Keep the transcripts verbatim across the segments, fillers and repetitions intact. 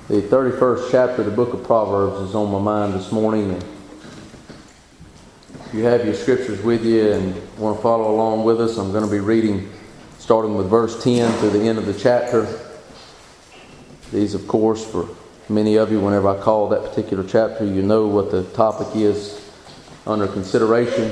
The thirty-first chapter of the book of Proverbs is on my mind this morning. And if you have your scriptures with you and want to follow along with us, I'm going to be reading starting with verse ten to the end of the chapter. These, of course, for many of you, whenever I call that particular chapter, you know what the topic is under consideration.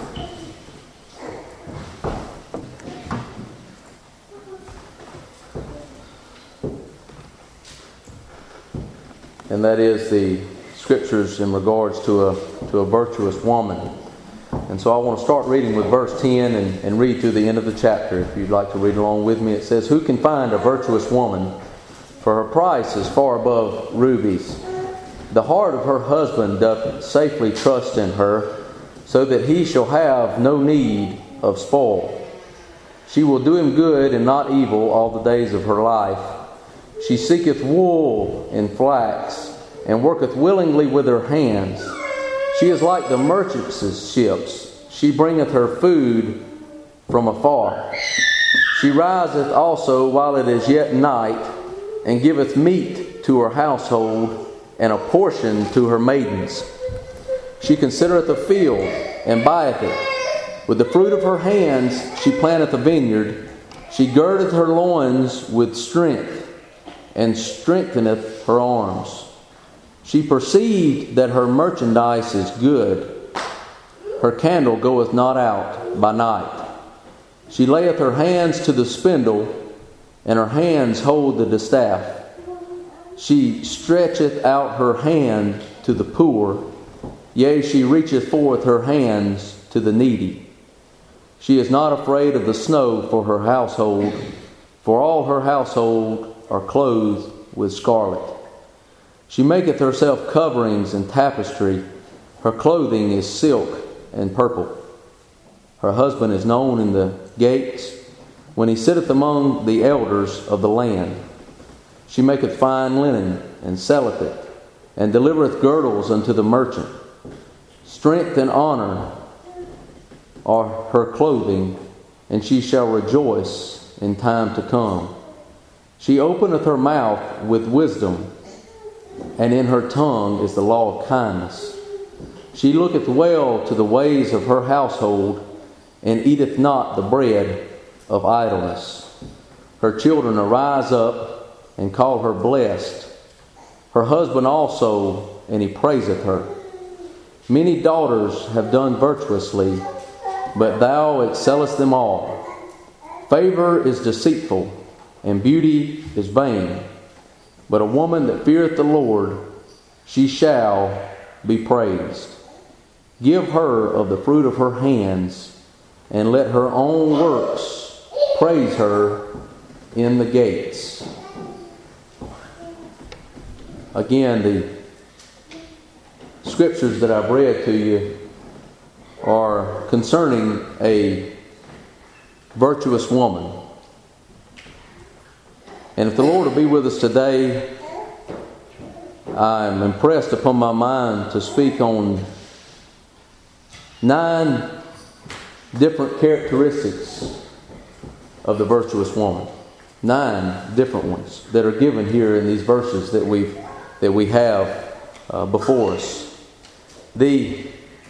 And that is the scriptures in regards to a to a virtuous woman. And so I want to start reading with verse ten and, and read to the end of the chapter. If you'd like to read along with me, it says, "Who can find a virtuous woman? For her price is far above rubies. The heart of her husband doth safely trust in her, so that he shall have no need of spoil. She will do him good and not evil all the days of her life. She seeketh wool and flax, and worketh willingly with her hands. She is like the merchants' ships. She bringeth her food from afar. She riseth also while it is yet night, and giveth meat to her household, and a portion to her maidens. She considereth a field, and buyeth it. With the fruit of her hands she planteth a vineyard. She girdeth her loins with strength, and strengtheneth her arms. She perceived that her merchandise is good. Her candle goeth not out by night. She layeth her hands to the spindle, and her hands hold the distaff. She stretcheth out her hand to the poor, yea, she reacheth forth her hands to the needy. She is not afraid of the snow for her household, for all her household are clothed with scarlet. She maketh herself coverings and tapestry. Her clothing is silk and purple. Her husband is known in the gates, when he sitteth among the elders of the land. She maketh fine linen, and selleth it, and delivereth girdles unto the merchant. Strength and honor are her clothing, and she shall rejoice in time to come. She openeth her mouth with wisdom, and in her tongue is the law of kindness. She looketh well to the ways of her household, and eateth not the bread of idleness. Her children arise up and call her blessed. Her husband also, and he praiseth her. Many daughters have done virtuously, but thou excellest them all. Favor is deceitful, and beauty is vain. But a woman that feareth the Lord, she shall be praised. Give her of the fruit of her hands, and let her own works praise her in the gates." Again, the scriptures that I've read to you are concerning a virtuous woman. And if the Lord will be with us today, I'm impressed upon my mind to speak on nine different characteristics of the virtuous woman. Nine different ones that are given here in these verses that we that we have uh, before us. The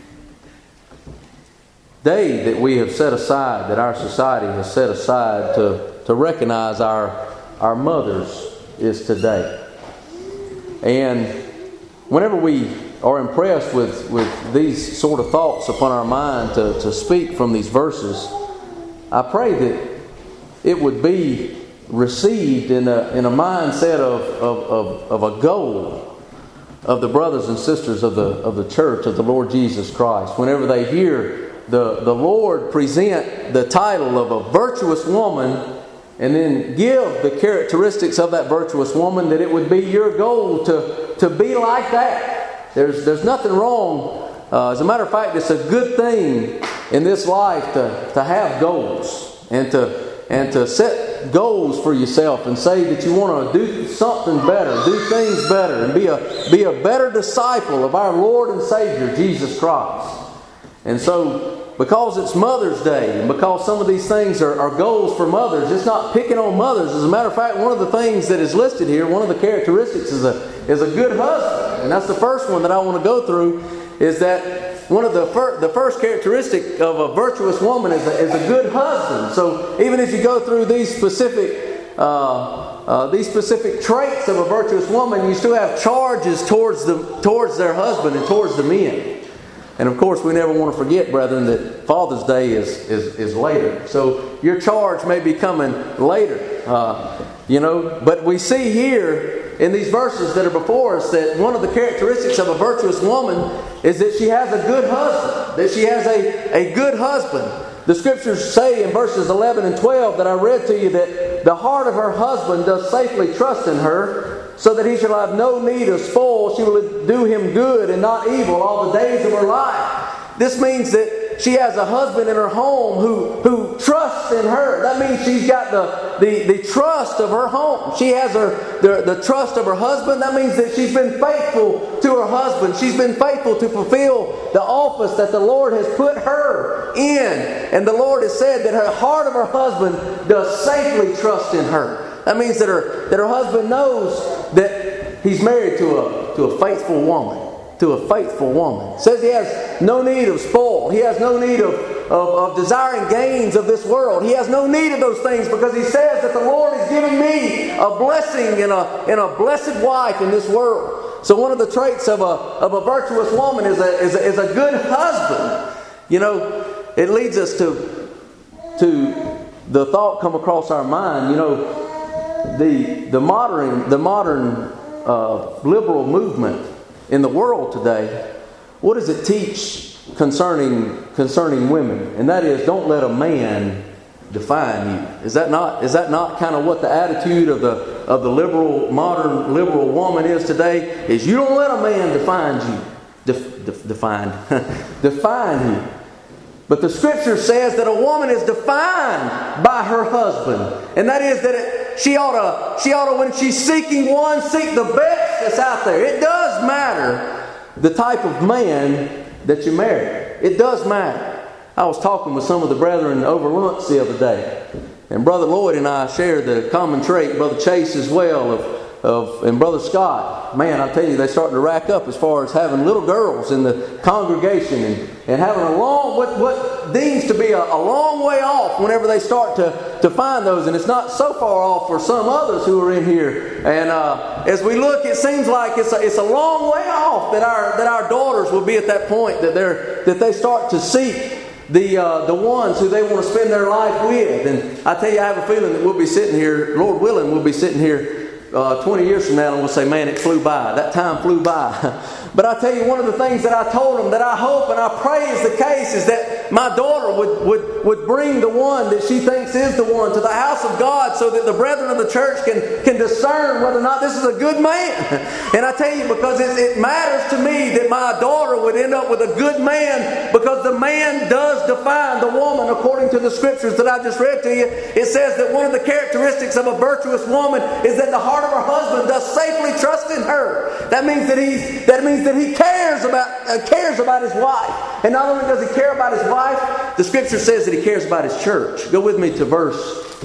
day that we have set aside, that our society has set aside to, to recognize our our mothers, is today. And whenever we are impressed with, with these sort of thoughts upon our mind to, to speak from these verses, I pray that it would be received in a in a mindset of, of, of, of a goal of the brothers and sisters of the of the church of the Lord Jesus Christ. Whenever they hear the, the Lord present the title of a virtuous woman, and then give the characteristics of that virtuous woman, that it would be your goal to, to be like that. There's there's nothing wrong. Uh, as a matter of fact, it's a good thing in this life to, to have goals and to and to set goals for yourself and say that you want to do something better, do things better, and be a be a better disciple of our Lord and Savior Jesus Christ. And so because it's Mother's Day, and because some of these things are, are goals for mothers, it's not picking on mothers. As a matter of fact, one of the things that is listed here, one of the characteristics is a is a good husband. And that's the first one that I want to go through, is that one of the fir- the first characteristic of a virtuous woman is a, is a good husband. So even as you go through these specific uh, uh, these specific traits of a virtuous woman, you still have charges towards the towards their husband and towards the men. And of course, we never want to forget, brethren, that Father's Day is is, is later. So your charge may be coming later, uh, you know. But we see here in these verses that are before us that one of the characteristics of a virtuous woman is that she has a good husband. That she has a, a good husband. The Scriptures say in verses eleven and twelve that I read to you that the heart of her husband does safely trust in her, so that he shall have no need of spoil. She will do him good and not evil all the days of her life. This means that she has a husband in her home who, who trusts in her. That means she's got the, the, the trust of her home. She has her the, the trust of her husband. That means that she's been faithful to her husband. She's been faithful to fulfill the office that the Lord has put her in. And the Lord has said that her heart of her husband does safely trust in her. That means that her that her husband knows that he's married to a to a faithful woman. To a faithful woman. It says he has no need of spoil. He has no need of, of, of desiring gains of this world. He has no need of those things, because he says that the Lord is giving me a blessing and a, and a blessed wife in this world. So one of the traits of a of a virtuous woman is a is a, is a good husband. You know, it leads us to to the thought come across our mind. You know, the the modern the modern uh, liberal movement in the world today, what does it teach concerning concerning women? And that is, don't let a man define you. Is that not is that not kind of what the attitude of the of the liberal modern liberal woman is today? Is you don't let a man define you, Def, def, define define you. But the Scripture says that a woman is defined by her husband, and that is that it, she ought to, she ought to, when she's seeking one, seek the best that's out there. It does matter the type of man that you marry. It does matter. I was talking with some of the brethren over lunch the other day, and Brother Lloyd and I shared the common trait, Brother Chase as well, of Of, and Brother Scott. Man, I tell you, they're starting to rack up as far as having little girls in the congregation and, and having a long, what, what deems to be a, a long way off whenever they start to, to find those. And it's not so far off for some others who are in here. And uh, as we look, it seems like it's a, it's a long way off that our that our daughters will be at that point that they're that they start to seek the uh, the ones who they want to spend their life with. And I tell you, I have a feeling that we'll be sitting here, Lord willing, we'll be sitting here Uh, twenty years from now, and we'll say, man, it flew by. That time flew by. But I tell you, one of the things that I told them that I hope and I pray is the case is that my daughter would, would, would bring the one that she thinks is the one to the house of God, so that the brethren of the church can, can discern whether or not this is a good man. And I tell you, because it, it matters to me that my daughter would end up with a good man, because the man does define the woman according to the Scriptures that I just read to you. It says that one of the characteristics of a virtuous woman is that the heart of her husband does safely trust in her. That means that he that means that he cares about uh, cares about his wife. And not only does he care about his wife, the Scripture says that he cares about his church. Go with me to verse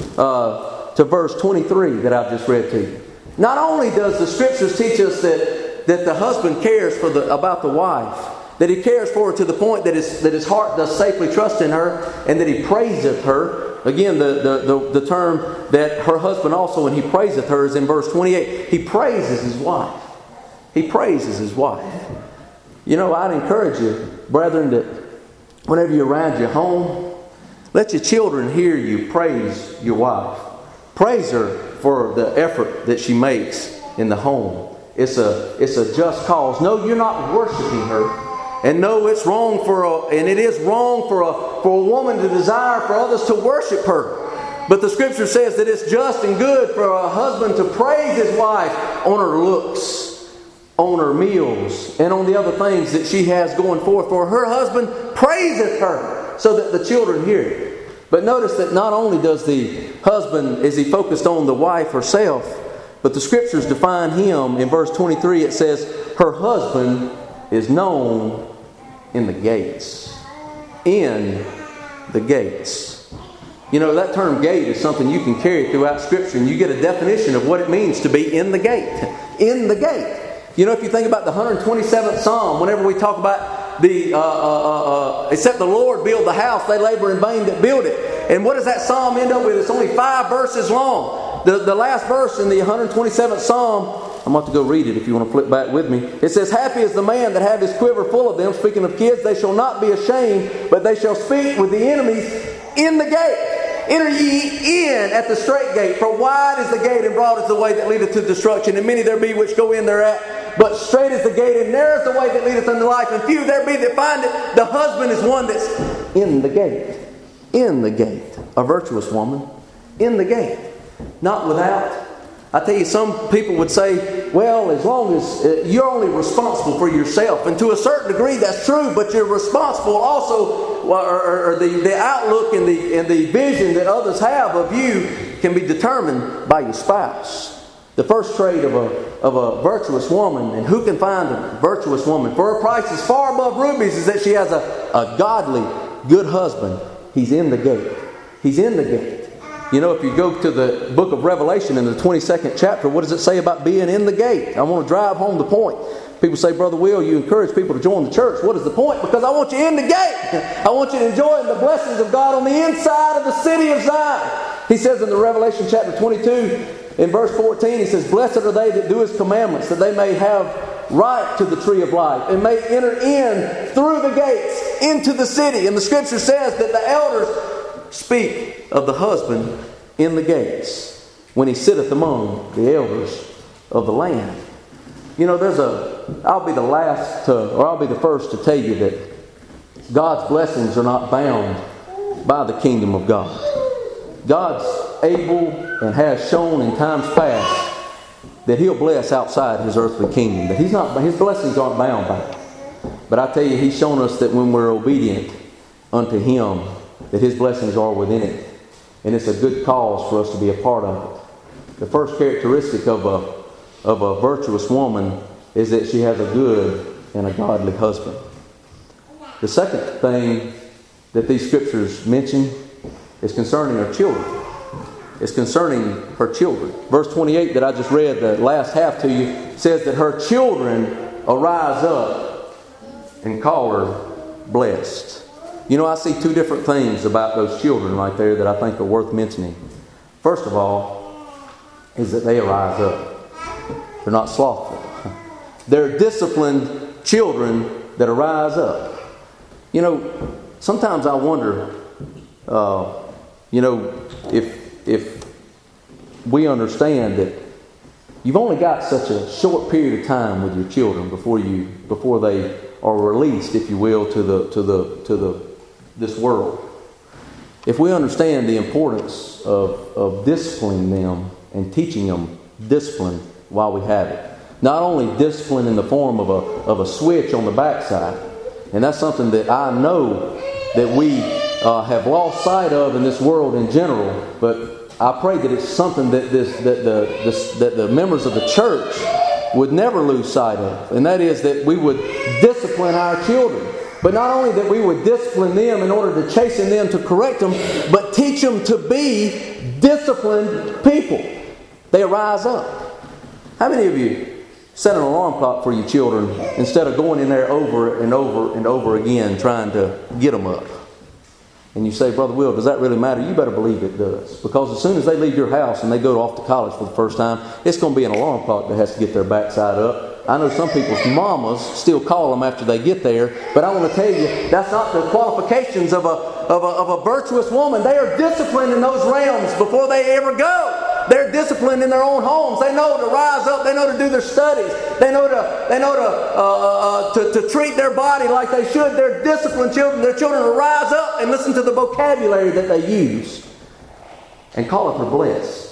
uh, to verse twenty-three that I've just read to you. Not only does the Scriptures teach us that that the husband cares for the about the wife, that he cares for her to the point that his that his heart does safely trust in her, and that he praiseth her. Again, the, the, the, the term that her husband also, when he praiseth her, is in verse twenty-eight. He praises his wife. He praises his wife. You know, I'd encourage you, brethren, that whenever you're around your home, let your children hear you praise your wife. Praise her for the effort that she makes in the home. It's a, it's a just cause. No, you're not worshiping her. And no, it's wrong for a, and it is wrong for a for a woman to desire for others to worship her. But the Scripture says that it's just and good for a husband to praise his wife on her looks, on her meals, and on the other things that she has going forth. For her husband praiseth her, so that the children hear it. But notice that not only does the husband, is he focused on the wife herself, but the Scriptures define him. In verse twenty-three, it says, her husband is known in the gates. in the gates. You know, that term gate is something you can carry throughout Scripture, and you get a definition of what it means to be in the gate. In the gate. You know, if you think about the one hundred twenty-seventh Psalm, whenever we talk about the, uh, uh, uh, except the Lord build the house, they labor in vain that build it. And what does that Psalm end up with? It's only five verses long. The, the last verse in the one hundred twenty-seventh Psalm, I'm about to go read it if you want to flip back with me. It says, happy is the man that have his quiver full of them. Speaking of kids, they shall not be ashamed, but they shall speak with the enemies in the gate. Enter ye in at the straight gate, for wide is the gate and broad is the way that leadeth to destruction, and many there be which go in thereat. But straight is the gate and narrow is the way that leadeth unto life, and few there be that find it. The husband is one that's in the gate. In the gate. A virtuous woman. In the gate. Not without. I tell you, some people would say, well, as long as uh, you're only responsible for yourself. And to a certain degree that's true, but you're responsible also, or, or, or the, the outlook and the, and the vision that others have of you can be determined by your spouse. The first trait of a, of a virtuous woman, and who can find a virtuous woman? For her price is far above rubies, is that she has a, a godly, good husband. He's in the gate. He's in the gate. You know, if you go to the book of Revelation in the twenty-second chapter, what does it say about being in the gate? I want to drive home the point. People say, Brother Will, you encourage people to join the church. What is the point? Because I want you in the gate. I want you to enjoy the blessings of God on the inside of the city of Zion. He says in the Revelation chapter twenty-two, in verse fourteen, he says, blessed are they that do His commandments, that they may have right to the tree of life, and may enter in through the gates into the city. And the Scripture says that the elders speak of the husband in the gates when he sitteth among the elders of the land. You know, there's a, I'll be the last to, or I'll be the first to tell you that God's blessings are not bound by the kingdom of God. God's able and has shown in times past that He'll bless outside His earthly kingdom. That He's not, His blessings aren't bound by it. But I tell you, He's shown us that when we're obedient unto Him, that His blessings are within it. And it's a good cause for us to be a part of it. The first characteristic of a, of a virtuous woman is that she has a good and a godly husband. The second thing that these scriptures mention is concerning her children. It's concerning her children. Verse twenty-eight that I just read, the last half to you, says that her children arise up and call her blessed. You know, I see two different things about those children right there that I think are worth mentioning. First of all, is that they arise up. They're not slothful. They're disciplined children that arise up. You know, sometimes I wonder, uh, you know, if if we understand that you've only got such a short period of time with your children before you before they are released, if you will, to the to the to the this world. If we understand the importance of, of disciplining them and teaching them discipline while we have it. Not only discipline in the form of a, of a switch on the backside, and that's something that I know that we uh, have lost sight of in this world in general, but I pray that it's something that, this, that, the, this, that the members of the church would never lose sight of, and that is that we would discipline our children. But not only that we would discipline them in order to chasten them, to correct them, but teach them to be disciplined people. They arise up. How many of you set an alarm clock for your children instead of going in there over and over and over again trying to get them up? And you say, Brother Will, does that really matter? You better believe it does. Because as soon as they leave your house and they go off to college for the first time, it's going to be an alarm clock that has to get their backside up. I know some people's mamas still call them after they get there, but I want to tell you, that's not the qualifications of a, of a, of a virtuous woman. They are disciplined in those realms before they ever go. They're disciplined in their own homes. They know to rise up. They know to do their studies. They know to they know to uh, uh, to, to treat their body like they should. They're disciplined children. Their children will rise up and listen to the vocabulary that they use and call it her blessed.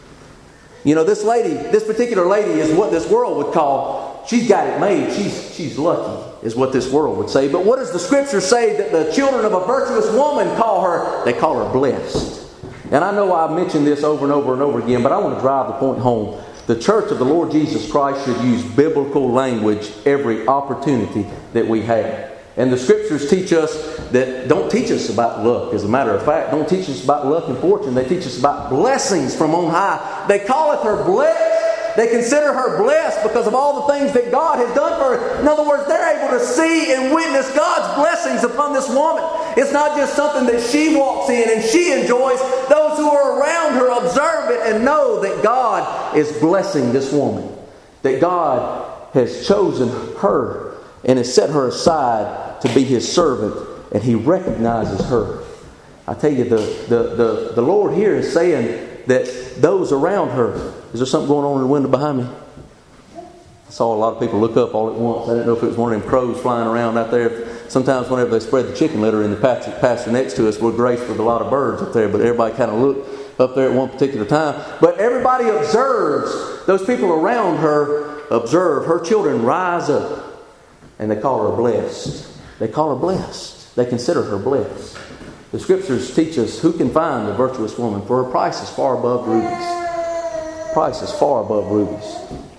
You know, this lady, this particular lady is what this world would call, she's got it made. She's she's lucky, is what this world would say. But what does the Scripture say that the children of a virtuous woman call her? They call her blessed. And I know I've mentioned this over and over and over again, but I want to drive the point home. The church of the Lord Jesus Christ should use biblical language every opportunity that we have. And the Scriptures teach us that, don't teach us about luck, as a matter of fact. Don't teach us about luck and fortune. They teach us about blessings from on high. They calleth her blessed. They consider her blessed because of all the things that God has done for her. In other words, they're able to see and witness God's blessings upon this woman. It's not just something that she walks in and she enjoys. Those who are around her observe it and know that God is blessing this woman. That God has chosen her and has set her aside to be His servant, and He recognizes her. I tell you, the, the, the, the Lord here is saying that those around her... Is there something going on in the window behind me? I saw a lot of people look up all at once. I didn't know if it was one of them crows flying around out there. Sometimes whenever they spread the chicken litter in the pasture, pasture next to us, we're graced with a lot of birds up there, but everybody kind of looked up there at one particular time. But everybody observes, those people around her observe her children rise up, and they call her blessed. They call her blessed. They consider her blessed. The Scriptures teach us who can find the virtuous woman, for her price is far above rubies. Price is far above rubies.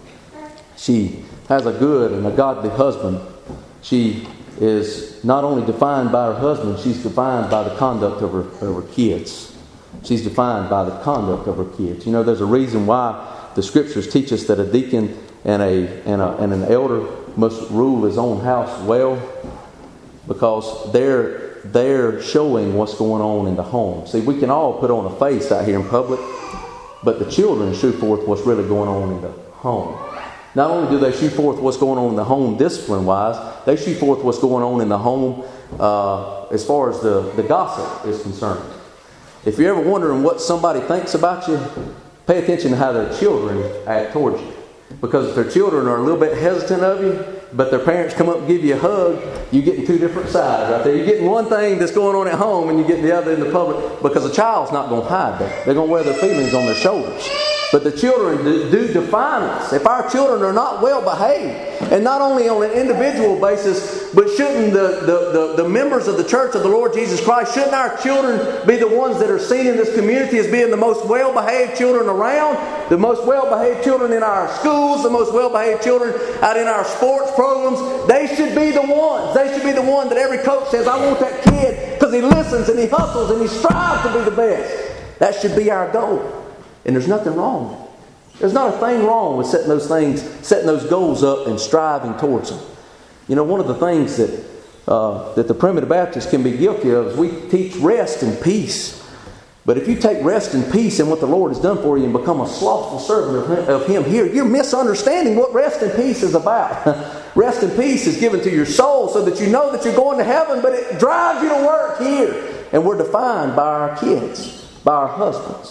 She has a good and a godly husband. She is not only defined by her husband, she's defined by the conduct of her, of her kids. She's defined by the conduct of her kids. You know, there's a reason why the Scriptures teach us that a deacon and a and, a, and an elder must rule his own house well, because they're they're showing what's going on in the home. See, we can all put on a face out here in public, but the children show forth what's really going on in the home. Not only do they show forth what's going on in the home discipline-wise, they show forth what's going on in the home uh, as far as the, the gossip is concerned. If you're ever wondering what somebody thinks about you, pay attention to how their children act towards you. Because if their children are a little bit hesitant of you, but their parents come up and give you a hug, you're getting two different sides right there. You're getting one thing that's going on at home, and you're getting the other in the public, because a child's not going to hide that. They're going to wear their feelings on their shoulders. But the children do, do define us. If our children are not well behaved, and not only on an individual basis, but shouldn't the, the, the, the members of the church of the Lord Jesus Christ, shouldn't our children be the ones that are seen in this community as being the most well-behaved children around, the most well-behaved children in our schools, the most well-behaved children out in our sports programs? They should be the ones. They should be the one that every coach says, I want that kid because he listens and he hustles and he strives to be the best. That should be our goal. And there's nothing wrong. There's not a thing wrong with setting those things, setting those goals up and striving towards them. You know, one of the things that uh, that the primitive Baptists can be guilty of is we teach rest and peace. But if you take rest and peace and what the Lord has done for you and become a slothful servant of him, of him here, you're misunderstanding what rest and peace is about. Rest and peace is given to your soul so that you know that you're going to heaven, but it drives you to work here. And we're defined by our kids, by our husbands.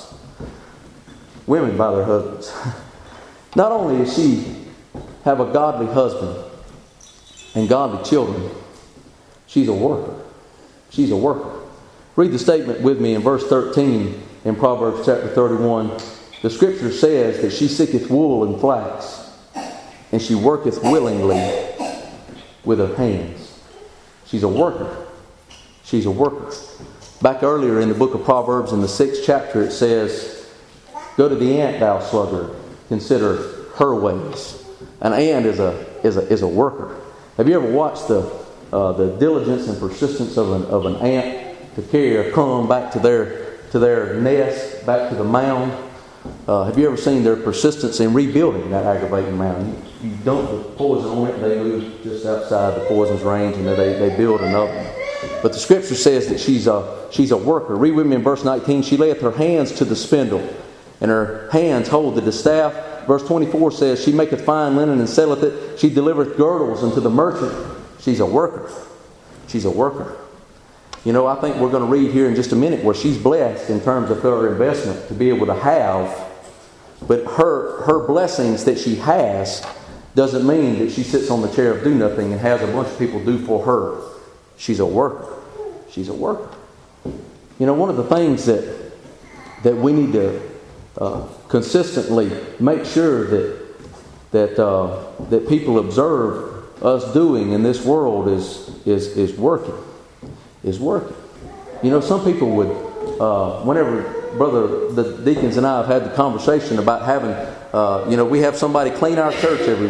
Women by their husbands. Not only does she have a godly husband and godly children, she's a worker. She's a worker. Read the statement with me in verse thirteen in Proverbs chapter thirty-one. The Scripture says that she seeketh wool and flax, and she worketh willingly with her hands. She's a worker. She's a worker. Back earlier in the book of Proverbs in the sixth chapter it says, go to the ant, thou sluggard. Consider her ways. An ant is a is a is a worker. Have you ever watched the uh, the diligence and persistence of an of an ant to carry a crumb back to their to their nest, back to the mound? Uh, have you ever seen their persistence in rebuilding that aggravating mound? You, you dump the poison on it, they move just outside the poison's range, and they they build another one. But the Scripture says that she's a she's a worker. Read with me in verse nineteen. She layeth her hands to the spindle, and her hands hold the distaff. Verse twenty-four says, she maketh fine linen and selleth it. She delivereth girdles unto the merchant. She's a worker. She's a worker. You know, I think we're going to read here in just a minute where she's blessed in terms of her investment to be able to have. But her, her blessings that she has doesn't mean that she sits on the chair of do nothing and has a bunch of people do for her. She's a worker. She's a worker. You know, one of the things that that we need to Uh, consistently make sure that that uh, that people observe us doing in this world is is is working, is working. You know, some people would, uh, whenever brother the deacons and I have had the conversation about having, uh, you know, we have somebody clean our church every week.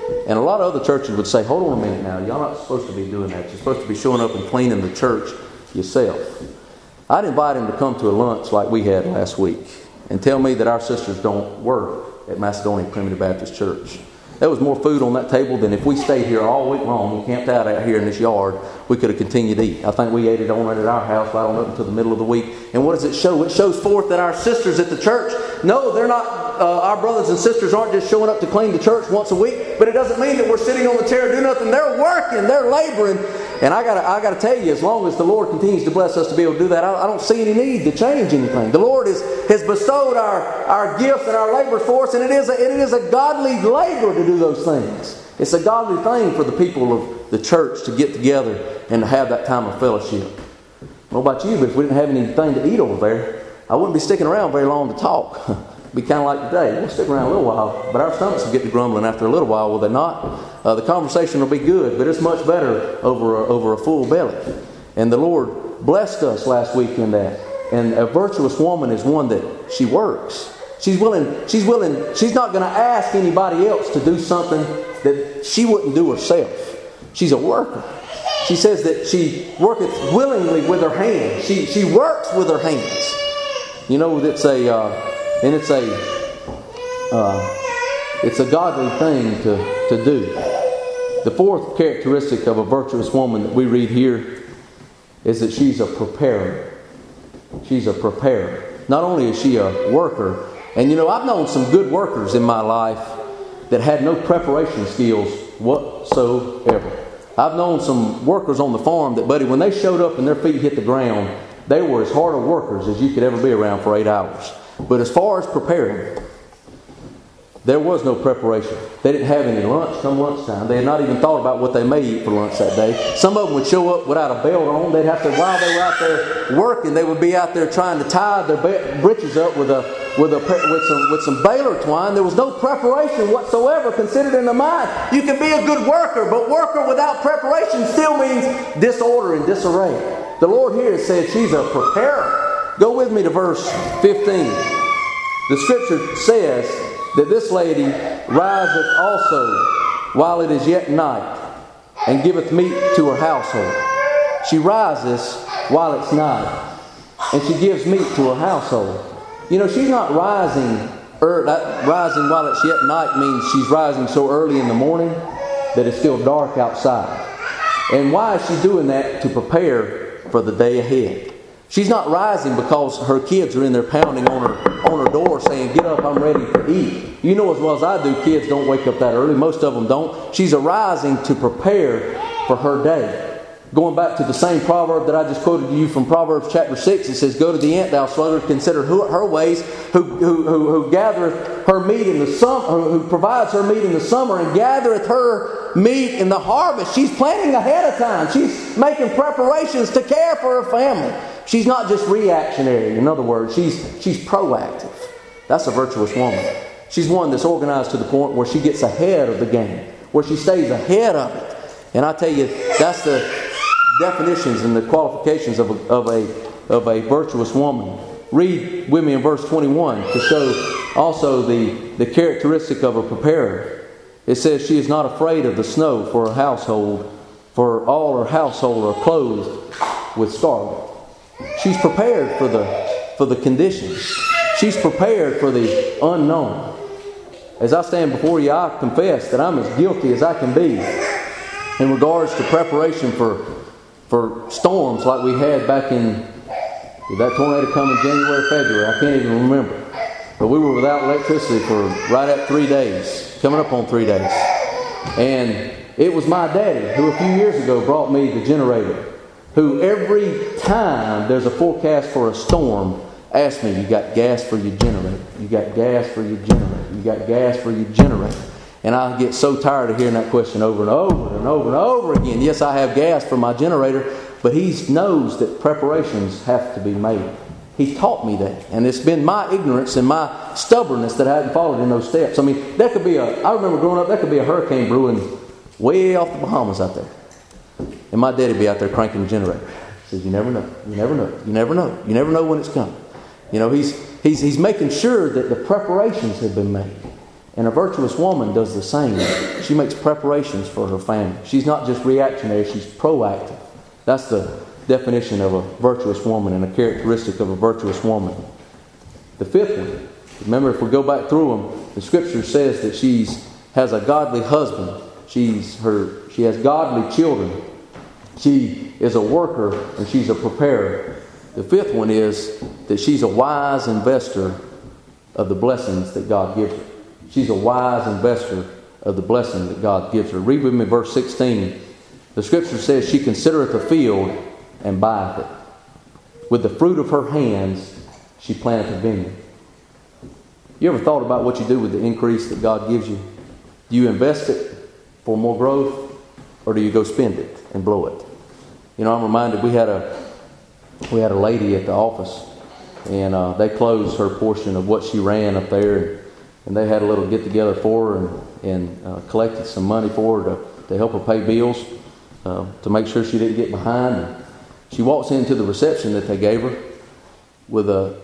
And a lot of other churches would say, hold on a minute now, y'all not supposed to be doing that. You're supposed to be showing up and cleaning the church yourself. I'd invite him to come to a lunch like we had last week and tell me that our sisters don't work at Macedonia Primitive Baptist Church. There was more food on that table than if we stayed here all week long. We camped out out here in this yard. We could have continued to eat. I think we ate it on right at our house right on up until the middle of the week. And what does it show? It shows forth that our sisters at the church, no, they're not, uh, our brothers and sisters aren't just showing up to clean the church once a week, but it doesn't mean that we're sitting on the chair doing nothing. They're working, they're laboring. And I gotta, I gotta tell you, as long as the Lord continues to bless us to be able to do that, I, I don't see any need to change anything. The Lord is, has bestowed our, our gifts and our labors for us, and it is, a, it is a godly labor to do those things. It's a godly thing for the people of the church to get together and to have that time of fellowship. I don't know about you, but if we didn't have anything to eat over there, I wouldn't be sticking around very long to talk. It'd be kind of like today. We'll stick around a little while, but our stomachs will get to grumbling after a little while, will they not? Uh, the conversation will be good, but it's much better over a, over a full belly. And the Lord blessed us last week in that. And a virtuous woman is one that she works. She's willing, she's willing, she's not going to ask anybody else to do something that she wouldn't do herself. She's a worker. She says that she worketh willingly with her hands. She she works with her hands. You know, it's a uh, and it's a uh, it's a godly thing to, to do. The fourth characteristic of a virtuous woman that we read here is that she's a preparer. She's a preparer. Not only is she a worker, and you know, I've known some good workers in my life that had no preparation skills whatsoever. I've known some workers on the farm that, buddy, when they showed up and their feet hit the ground, they were as hard of workers as you could ever be around for eight hours. But as far as preparing, there was no preparation. They didn't have any lunch come lunchtime. They had not even thought about what they may eat for lunch that day. Some of them would show up without a belt on. They'd have to, while they were out there working, they would be out there trying to tie their breeches up with a with a with some with some baler twine. There was no preparation whatsoever considered in the mind. You can be a good worker, but worker without preparation still means disorder and disarray. The Lord here said she's a preparer. Go with me to verse fifteen. The Scripture says that this lady riseth also while it is yet night, and giveth meat to her household. She rises while it's night, and she gives meat to her household. You know, she's not rising, er, that rising while it's yet night means she's rising so early in the morning that it's still dark outside. And why is she doing that? To prepare for the day ahead. She's not rising because her kids are in there pounding on her on her door saying, get up, I'm ready to eat. You know as well as I do, kids don't wake up that early. Most of them don't. She's arising to prepare for her day. Going back to the same proverb that I just quoted to you from Proverbs chapter six, it says, go to the ant, thou sluggard, consider her ways, who, who, who, who gathereth her meat in the summer, who provides her meat in the summer, and gathereth her meat in the harvest. She's planning ahead of time. She's making preparations to care for her family. She's not just reactionary. In other words, she's she's proactive. That's a virtuous woman. She's one that's organized to the point where she gets ahead of the game, where she stays ahead of it. And I tell you, that's the definitions and the qualifications of a, of a of a virtuous woman. Read with me in verse twenty-one to show also the, the characteristic of a preparer. It says she is not afraid of the snow for her household, for all her household are clothed with scarlet. She's prepared for the for the conditions. She's prepared for the unknown. As I stand before you, I confess that I'm as guilty as I can be in regards to preparation for for storms like we had back in, did that tornado come in January, February? I can't even remember. But we were without electricity for right at three days, coming up on three days. And it was my daddy who a few years ago brought me the generator, who every time there's a forecast for a storm, asks me, you got gas for your generator? You got gas for your generator? You got gas for your generator? And I get so tired of hearing that question over and over and over and over again. Yes, I have gas for my generator, but he knows that preparations have to be made. He taught me that. And it's been my ignorance and my stubbornness that I hadn't followed in those steps. I mean, there could be a, I remember growing up, there could be a hurricane brewing way off the Bahamas out there. And my daddy would be out there cranking the generator. He says, you never know, you never know, you never know, you never know when it's coming. You know, he's he's he's making sure that the preparations have been made. And a virtuous woman does the same. She makes preparations for her family. She's not just reactionary, she's proactive. That's the definition of a virtuous woman and a characteristic of a virtuous woman. The fifth one, remember if we go back through them, the Scripture says that she has a godly husband. She's her. She has godly children. She is a worker and she's a preparer. The fifth one is that she's a wise investor of the blessings that God gives her. She's a wise investor of the blessing that God gives her. Read with me verse sixteen. The Scripture says, she considereth a field and buyeth it. With the fruit of her hands she planteth a vineyard. You ever thought about what you do with the increase that God gives you? Do you invest it for more growth, or do you go spend it and blow it? You know, I'm reminded we had a we had a lady at the office, and uh, they closed her portion of what she ran up there, and, and they had a little get together for her and, and uh, collected some money for her to, to help her pay bills, uh, to make sure she didn't get behind. And she walks into the reception that they gave her with a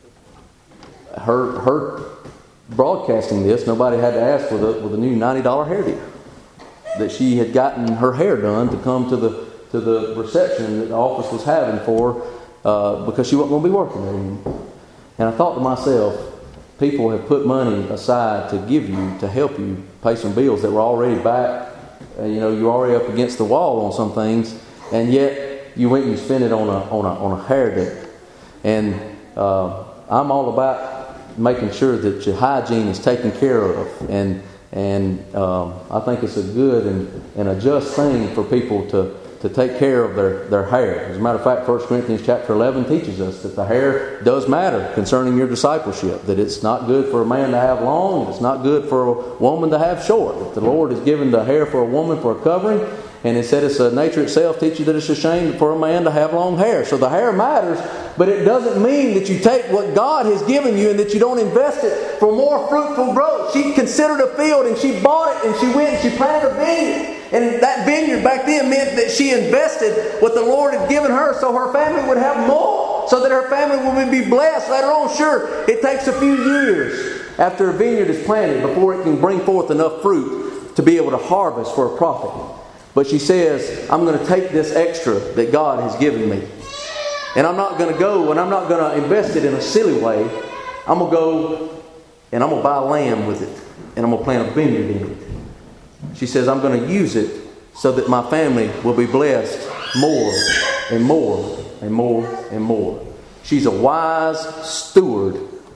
her her broadcasting this. Nobody had to ask, with a with a new ninety dollar hairdo that she had gotten her hair done to come to the to the reception that the office was having for her, uh, because she wasn't going to be working there anymore. And I thought to myself, people have put money aside to give you, to help you pay some bills that were already back. Uh, you know, you're already up against the wall on some things, and yet you went and you spent it on a on a on a hairdo. And uh, I'm all about making sure that your hygiene is taken care of, and and um, I think it's a good and, and a just thing for people to, to take care of their, their hair. As a matter of fact, First Corinthians chapter eleven teaches us that the hair does matter concerning your discipleship, that it's not good for a man to have long, and it's not good for a woman to have short. That the Lord has given the hair for a woman for a covering, and it said it's a nature itself teaches that it's a shame for a man to have long hair. So the hair matters, but it doesn't mean that you take what God has given you and that you don't invest it for more fruitful growth. She considered a field and she bought it and she went and she planted a vineyard. And that vineyard back then meant that she invested what the Lord had given her so her family would have more, so that her family would be blessed later on. Sure, it takes a few years after a vineyard is planted before it can bring forth enough fruit to be able to harvest for a profit. But she says, I'm going to take this extra that God has given me, and I'm not going to go and I'm not going to invest it in a silly way. I'm going to go and I'm going to buy land with it, and I'm going to plant a vineyard in it. She says, I'm going to use it so that my family will be blessed more and more and more and more. She's a wise steward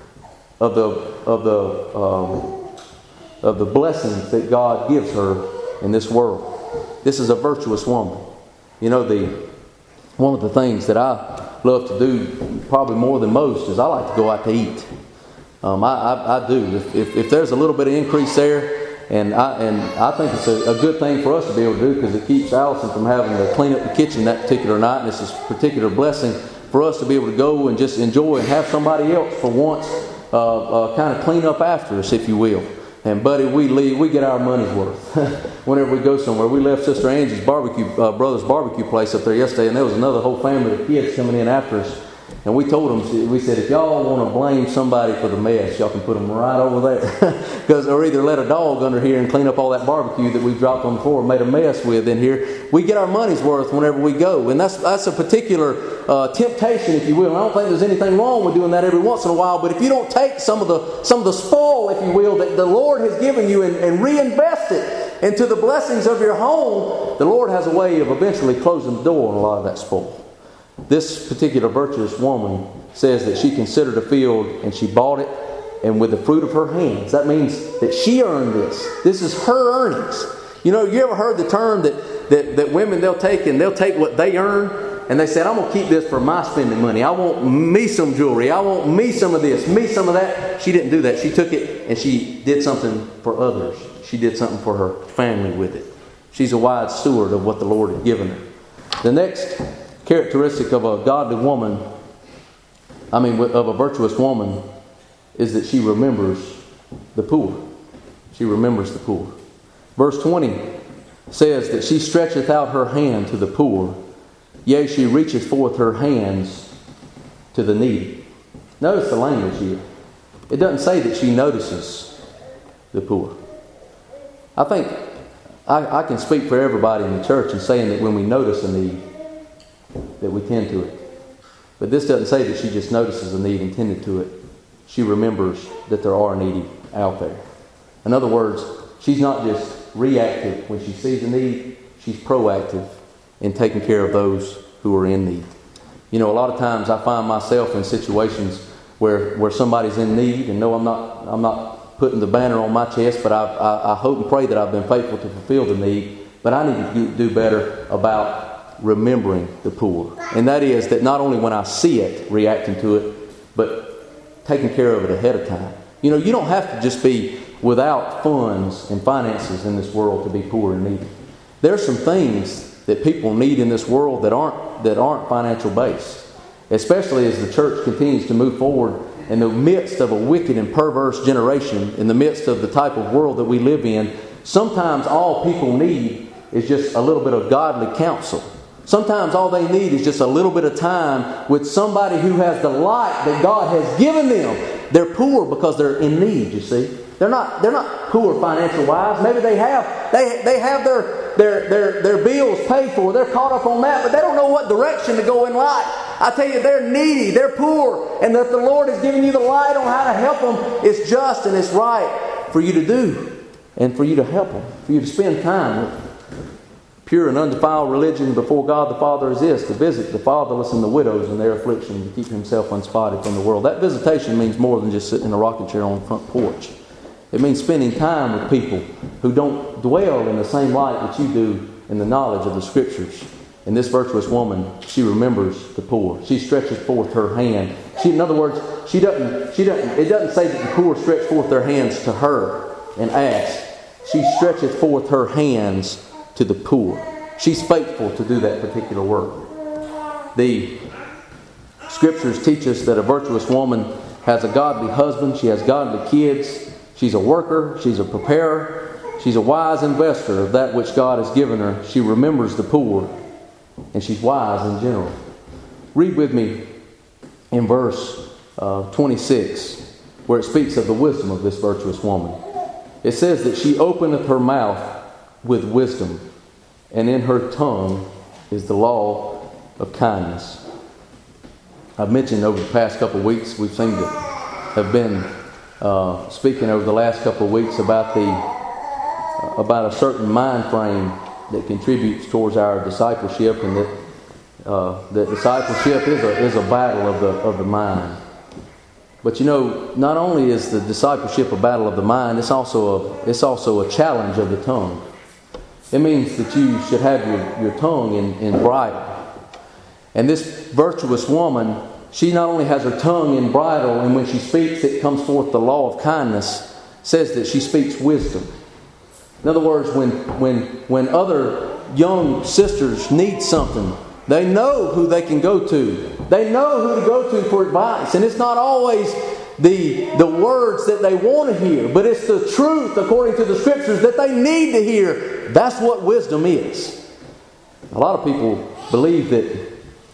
of the of the um, of the blessings that God gives her in this world. This is a virtuous woman. You know, the one of the things that I love to do probably more than most is I like to go out to eat. Um, I, I, I do. If, if, if there's a little bit of increase there, and I and I think it's a, a good thing for us to be able to do, because it keeps Allison from having to clean up the kitchen that particular night, and it's a particular blessing for us to be able to go and just enjoy and have somebody else for once uh, uh, kind of clean up after us, if you will. And buddy, we leave, we get our money's worth whenever we go somewhere. We left Sister Angie's barbecue, uh, brother's barbecue place up there yesterday, and there was another whole family of kids coming in after us. And we told them, we said, if y'all want to blame somebody for the mess, y'all can put them right over there. Because, or either let a dog under here and clean up all that barbecue that we've dropped on the floor and made a mess with in here. We get our money's worth whenever we go. And that's that's a particular uh, temptation, if you will. And I don't think there's anything wrong with doing that every once in a while. But if you don't take some of the some of the spoil, if you will, that the Lord has given you and, and reinvest it into the blessings of your home, the Lord has a way of eventually closing the door on a lot of that spoil. This particular virtuous woman says that she considered a field and she bought it, and with the fruit of her hands. That means that she earned this. This is her earnings. You know, you ever heard the term that, that, that women, they'll take and they'll take what they earn and they said, I'm going to keep this for my spending money. I want me some jewelry. I want me some of this, me some of that. She didn't do that. She took it and she did something for others. She did something for her family with it. She's a wise steward of what the Lord had given her. The next characteristic of a godly woman, I mean of a virtuous woman, is that she remembers the poor. She remembers the poor. Verse twenty says that she stretcheth out her hand to the poor, yea, she reacheth forth her hands to the needy. Notice the language here. It doesn't say that she notices the poor. I think I, I can speak for everybody in the church in saying that when we notice a need, that we tend to it. But this doesn't say that she just notices a need and tended to it. She remembers that there are needy out there. In other words, she's not just reactive when she sees a need, she's proactive in taking care of those who are in need. You know, a lot of times I find myself in situations where, where somebody's in need, and no, I'm not I'm not putting the banner on my chest, but I, I, I hope and pray that I've been faithful to fulfill the need. But I need to do, do better about remembering the poor. And that is that not only when I see it, reacting to it, but taking care of it ahead of time. You know, you don't have to just be without funds and finances in this world to be poor and needy. There are some things that people need in this world that aren't that aren't financial based. Especially as the church continues to move forward in the midst of a wicked and perverse generation, in the midst of the type of world that we live in. Sometimes all people need is just a little bit of godly counsel. Sometimes all they need is just a little bit of time with somebody who has the light that God has given them. They're poor because they're in need, you see. They're not they're not poor financial wise. Maybe they have they they have their their their their bills paid for. They're caught up on that, but they don't know what direction to go in life. I tell you, they're needy, they're poor, and that the Lord has given you the light on how to help them. It's just and it's right for you to do, and for you to help them, for you to spend time with them. Pure and undefiled religion before God the Father is this: to visit the fatherless and the widows in their affliction, to keep himself unspotted from the world. That visitation means more than just sitting in a rocking chair on the front porch. It means spending time with people who don't dwell in the same light that you do in the knowledge of the Scriptures. And this virtuous woman, she remembers the poor. She stretches forth her hand. She, in other words, she doesn't. She doesn't. It doesn't say that the poor stretch forth their hands to her and ask. She stretches forth her hands to the poor. She's faithful to do that particular work. The Scriptures teach us that a virtuous woman has a godly husband. She has godly kids. She's a worker. She's a preparer. She's a wise investor of that which God has given her. She remembers the poor. And she's wise in general. Read with me in verse uh, twenty-six, where it speaks of the wisdom of this virtuous woman. It says that she openeth her mouth with wisdom, and in her tongue is the law of kindness. I've mentioned over the past couple of weeks, we've seemed to have been uh, speaking over the last couple of weeks about the uh, about a certain mind frame that contributes towards our discipleship, and that uh, that discipleship is a is a battle of the of the mind. But you know, not only is the discipleship a battle of the mind, it's also a it's also a challenge of the tongue. It means that you should have your, your tongue in, in bridle. And this virtuous woman, she not only has her tongue in bridle, and when she speaks, it comes forth the law of kindness, says that she speaks wisdom. In other words, when when when other young sisters need something, they know who they can go to. They know who to go to for advice. And it's not always the, the words that they want to hear, but it's the truth according to the Scriptures that they need to hear. That's what wisdom is. A lot of people believe that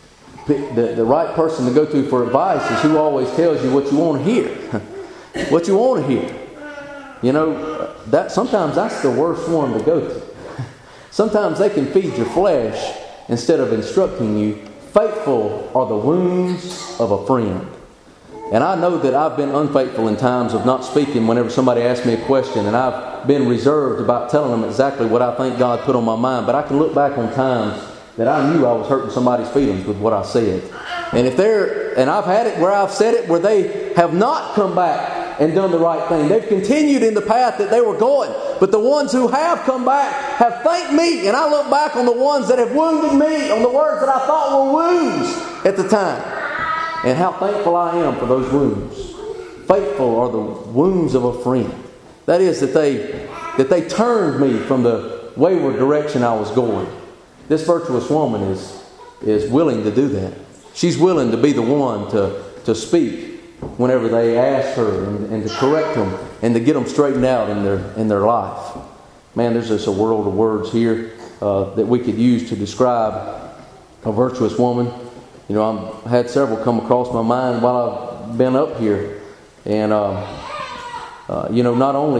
the, the right person to go to for advice is who always tells you what you want to hear. What you want to hear. You know, that sometimes that's the worst one to go to. Sometimes they can feed your flesh instead of instructing you. Faithful are the wounds of a friend. And I know that I've been unfaithful in times of not speaking whenever somebody asks me a question, and I've been reserved about telling them exactly what I think God put on my mind. But I can look back on times that I knew I was hurting somebody's feelings with what I said. And if they're, and I've had it where I've said it where they have not come back and done the right thing. They've continued in the path that they were going. But the ones who have come back have thanked me. And I look back on the ones that have wounded me, on the words that I thought were wounds at the time. And how thankful I am for those wounds. Faithful are the wounds of a friend. That is that they that they turned me from the wayward direction I was going. This virtuous woman is, is willing to do that. She's willing to be the one to, to speak whenever they ask her, and, and to correct them and to get them straightened out in their in their life. Man, there's just a world of words here uh, that we could use to describe a virtuous woman. You know, I've had several come across my mind while I've been up here. And, uh, uh, you know, not only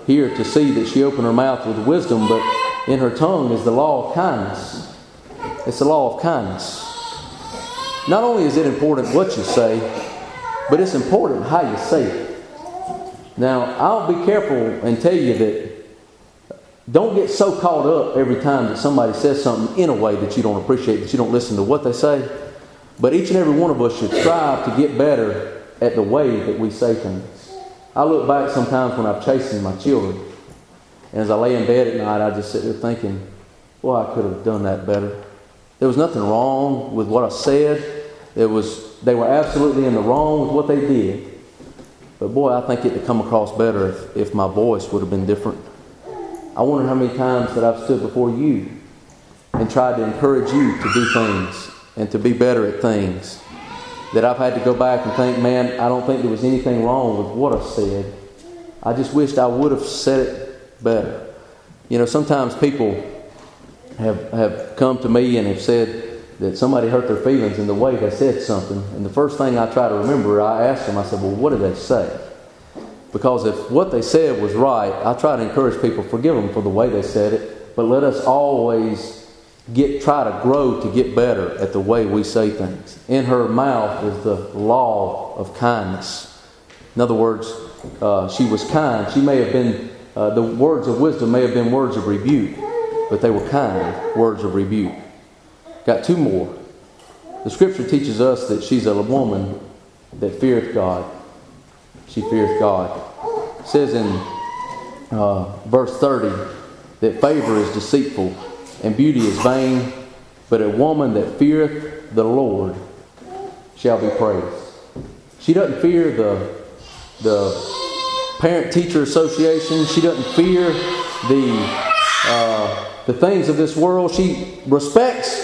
here to see that she opened her mouth with wisdom, but in her tongue is the law of kindness. It's the law of kindness. Not only is it important what you say, but it's important how you say it. Now, I'll be careful and tell you that don't get so caught up every time that somebody says something in a way that you don't appreciate, that you don't listen to what they say. But each and every one of us should strive to get better at the way that we say things. I look back sometimes when I'm chasing my children, and as I lay in bed at night, I just sit there thinking, well, I could have done that better. There was nothing wrong with what I said. It was, they were absolutely in the wrong with what they did. But boy, I think it would come across better if, if my voice would have been different. I wonder how many times that I've stood before you and tried to encourage you to do things and to be better at things, that I've had to go back and think, man, I don't think there was anything wrong with what I said. I just wished I would have said it better. You know, sometimes people have, have come to me and have said that somebody hurt their feelings in the way they said something. And the first thing I try to remember, I ask them, I said, well, what did they say? Because if what they said was right, I try to encourage people, forgive them for the way they said it, but let us always get try to grow to get better at the way we say things. In her mouth is the law of kindness. In other words, uh, she was kind. She may have been, uh, the words of wisdom may have been words of rebuke, but they were kind words of rebuke. Got two more. The Scripture teaches us that she's a woman that feareth God. She fears God. It says in uh, verse thirty that favor is deceitful and beauty is vain, but a woman that feareth the Lord shall be praised. She doesn't fear the the parent-teacher association. She doesn't fear the uh, the things of this world. She respects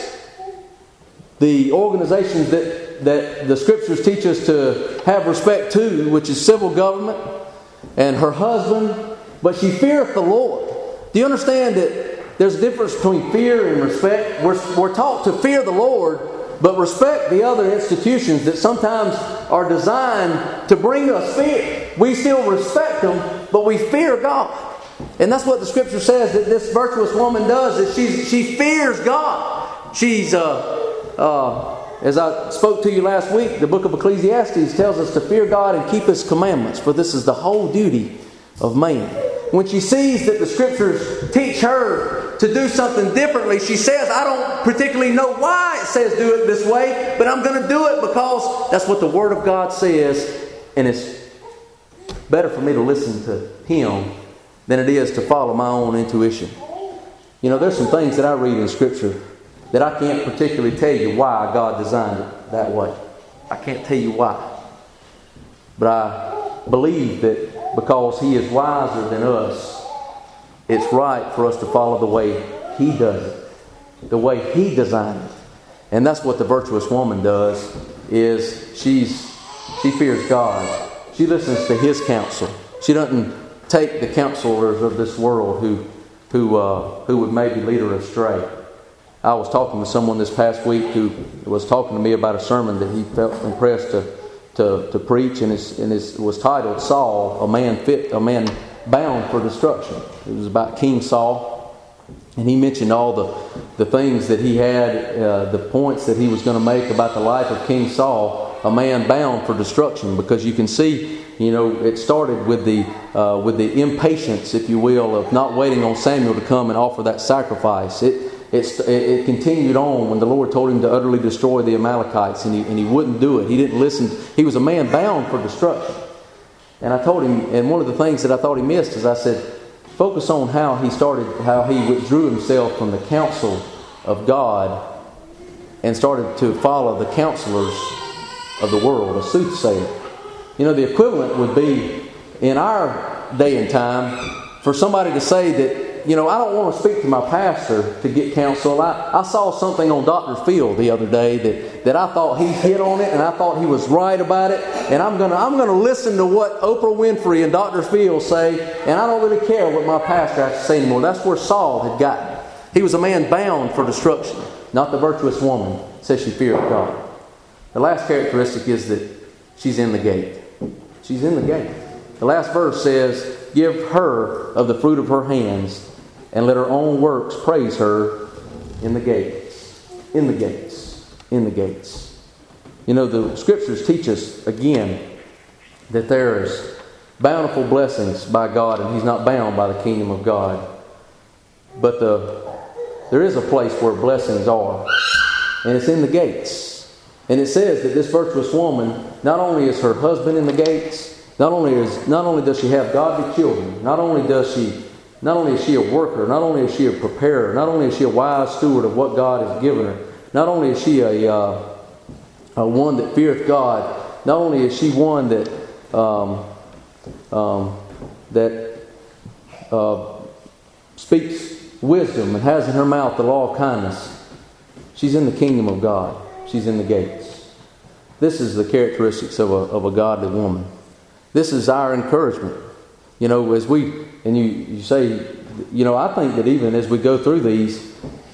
the organizations that, that the Scriptures teach us to have respect to, which is civil government, and her husband, but she feareth the Lord. Do you understand that there's a difference between fear and respect? We're, we're taught to fear the Lord, but respect the other institutions that sometimes are designed to bring us fear. We still respect them, but we fear God. And that's what the Scripture says that this virtuous woman does, is she's, she fears God. She's... Uh, Uh, as I spoke to you last week, the book of Ecclesiastes tells us to fear God and keep His commandments, for this is the whole duty of man. When she sees that the Scriptures teach her to do something differently, she says, I don't particularly know why it says do it this way, but I'm going to do it because that's what the Word of God says, and it's better for me to listen to Him than it is to follow my own intuition. You know, there's some things that I read in Scripture that I can't particularly tell you why God designed it that way. I can't tell you why. But I believe that because He is wiser than us, it's right for us to follow the way He does it, the way He designed it. And that's what the virtuous woman does, is she's she fears God. She listens to His counsel. She doesn't take the counselors of this world who, who, uh, who would maybe lead her astray. I was talking with someone this past week who was talking to me about a sermon that he felt impressed to to, to preach, and, it's, and it was titled Saul, a man fit, a man bound for destruction. It was about King Saul, and he mentioned all the, the things that he had, uh, the points that he was going to make about the life of King Saul, a man bound for destruction, because you can see, you know, it started with the uh, with the impatience, if you will, of not waiting on Samuel to come and offer that sacrifice. It It's, it continued on when the Lord told him to utterly destroy the Amalekites, and he, and he wouldn't do it. He didn't listen. He was a man bound for destruction. And I told him, and one of the things that I thought he missed is I said, focus on how he started, how he withdrew himself from the counsel of God and started to follow the counselors of the world, a soothsayer. You know, the equivalent would be in our day and time for somebody to say that, you know, I don't want to speak to my pastor to get counsel. I, I saw something on Doctor Phil the other day that, that I thought he hit on it, and I thought he was right about it. And I'm gonna I'm gonna listen to what Oprah Winfrey and Doctor Phil say, and I don't really care what my pastor has to say anymore. That's where Saul had gotten. He was a man bound for destruction. Not the virtuous woman says she feared God. The last characteristic is that she's in the gate. She's in the gate. The last verse says, give her of the fruit of her hands, and let her own works praise her in the gates. In the gates. In the gates. You know, the Scriptures teach us, again, that there is bountiful blessings by God, and He's not bound by the kingdom of God. But the there is a place where blessings are, and it's in the gates. And it says that this virtuous woman, not only is her husband in the gates, not only is not only does she have godly children, not only does she, not only is she a worker, not only is she a preparer, not only is she a wise steward of what God has given her, not only is she a, uh, a one that feareth God, not only is she one that um, um, that uh, speaks wisdom and has in her mouth the law of kindness. She's in the kingdom of God. She's in the gates. This is the characteristics of a, of a godly woman. This is our encouragement. You know, as we, and you, you say, you know, I think that even as we go through these,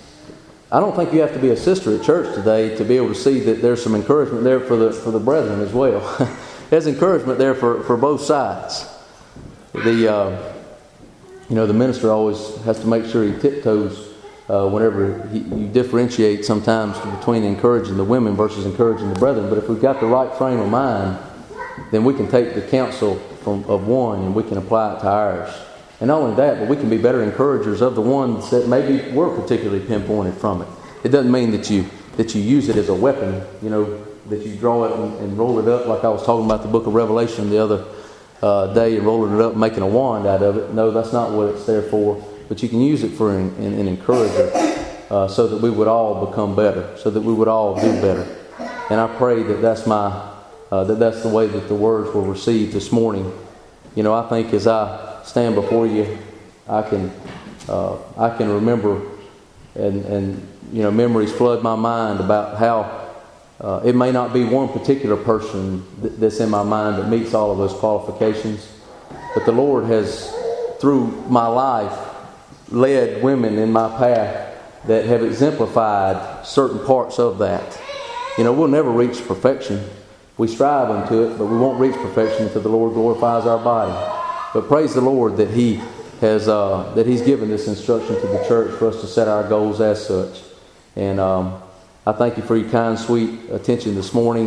I don't think you have to be a sister at church today to be able to see that there's some encouragement there for the for the brethren as well. There's encouragement there for, for both sides. The uh, you know the minister always has to make sure he tiptoes uh, whenever he, you differentiate sometimes between encouraging the women versus encouraging the brethren. But if we've got the right frame of mind, then we can take the counsel from, of one and we can apply it to ours. And not only that, but we can be better encouragers of the ones that maybe were particularly pinpointed from it. It doesn't mean that you that you use it as a weapon, you know, that you draw it and, and roll it up like I was talking about the book of Revelation the other uh, day and rolling it up and making a wand out of it. No, that's not what it's there for. But you can use it for an, an, an encourager uh, so that we would all become better, so that we would all do better. And I pray that that's my uh, that that's the way that the words were received this morning. You know, I think as I stand before you, I can uh, I can remember and and you know memories flood my mind about how uh, it may not be one particular person th- that's in my mind that meets all of those qualifications, but the Lord has, through my life, led women in my path that have exemplified certain parts of that. You know, we'll never reach perfection. We strive unto it, but we won't reach perfection until the Lord glorifies our body. But praise the Lord that He has uh, that He's given this instruction to the church for us to set our goals as such. And um, I thank you for your kind, sweet attention this morning.